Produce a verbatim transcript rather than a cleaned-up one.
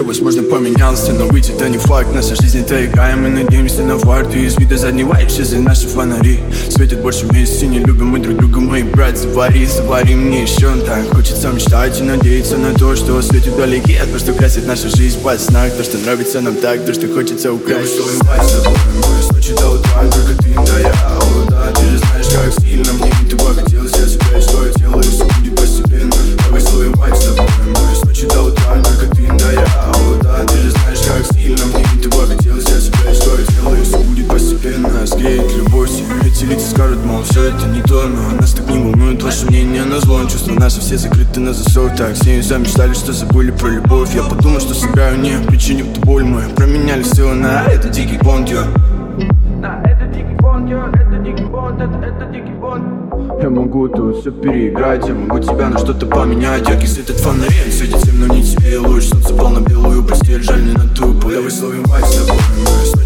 Я, возможно, поменялся, но быть это не факт. Наша жизнь это игра, и мы надеемся на фарт. И из вида заднего исчезли наши фонари. Светит больше вместе, не любим мы друг друга, мои брат. Завари, завари мне еще так. Хочется мечтать и надеяться на то, что светит вдалеки. То, что красит нашу жизнь под снах. То, что нравится нам так, то, что хочется украсть. Я вышел с тобой, мы с ночи до утра, только ты да я. О, да, ты же знаешь, как сильно мне этого хотелось. Я себя и что я делаю, все будет постепенно. Давай словим вайб с тобой, мы с ночи до утра, только ты да я. О, да, ты же знаешь, как сильно мне этого хотелось. Я себя и что я делаю, все будет постепенно. Сгреет любовь, эти лица скажут, мол, все это не то. Но нас так не волнует ваше мнение на зло. Чувства наши все закрыты на засов. Так с ней замечтали, что забыли про любовь. Я подумал, что сыграю не причинив ту боль. Мы променяли все на это дикий бонд, я. На это дикий бонд, я, это дикий бонд, это, это дикий бонд. Я могу тут все переиграть, я могу тебя на что-то поменять. Яркий свет от фонарей светит всем, но не тебе луч. Солнце пал на белую постель, жаль не на тупо. Давай словим вайб с тобой.